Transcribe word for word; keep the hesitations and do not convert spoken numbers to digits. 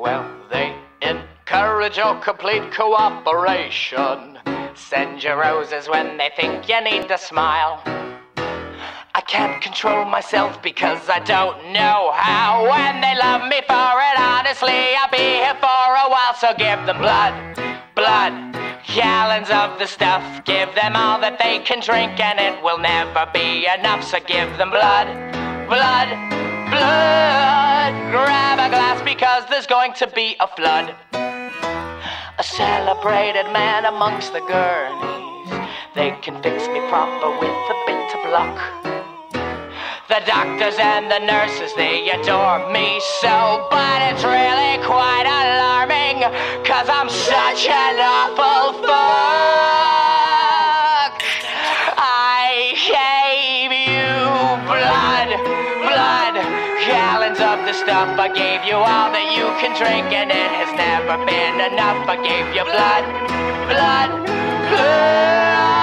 Well, they encourage your complete cooperation. Send you roses when they think you need to smile. I can't control myself because I don't know how. When they love me for it, honestly, I'll be here for a while. So give them blood, blood, gallons of the stuff. Give them all that they can drink and it will never be enough. So give them blood, blood, blood. Grab a glass because there's going to be a flood. A celebrated man amongst the gurneys. They can fix me proper with a bit of luck. The doctors and the nurses, they adore me so. But it's really quite alarming, cause I'm such an awful fuck. I gave you blood, blood, gallons of the stuff. I gave you all that you can drink and it has never been enough. I gave you blood, blood, blood.